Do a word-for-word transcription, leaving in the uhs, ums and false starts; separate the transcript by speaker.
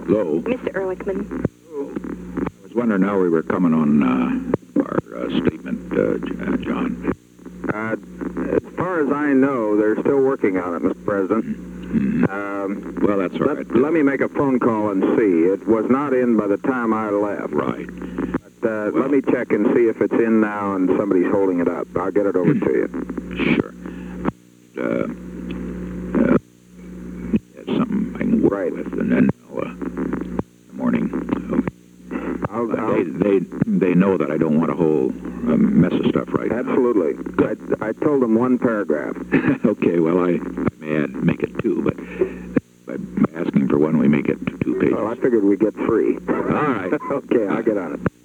Speaker 1: Hello?
Speaker 2: Mister Ehrlichman.
Speaker 1: I was wondering how we were coming on uh, our uh, statement, uh, J- uh, John.
Speaker 3: Uh, as far as I know, they're still working on it, Mister President.
Speaker 1: Mm-hmm.
Speaker 3: Um,
Speaker 1: Well, that's all
Speaker 3: let,
Speaker 1: right.
Speaker 3: let me make a phone call and see. It was not in by the time I left.
Speaker 1: Right.
Speaker 3: But, uh, let me check and see if it's in now and somebody's holding it up. I'll get it over to you.
Speaker 1: Sure. Uh, uh, yeah, something I can work
Speaker 3: Right.
Speaker 1: with, and then I'll, uh, in the morning.
Speaker 3: I'll,
Speaker 1: Uh,
Speaker 3: I'll,
Speaker 1: they, they, they know that I don't want a whole uh, mess of stuff right now.
Speaker 3: absolutely. I, I told them one paragraph.
Speaker 1: Okay, well, I, I may add, make it two, but by asking for one, we make it two pages.
Speaker 3: Well, I figured we'd get three.
Speaker 1: All right.
Speaker 3: Okay, I'll get on it.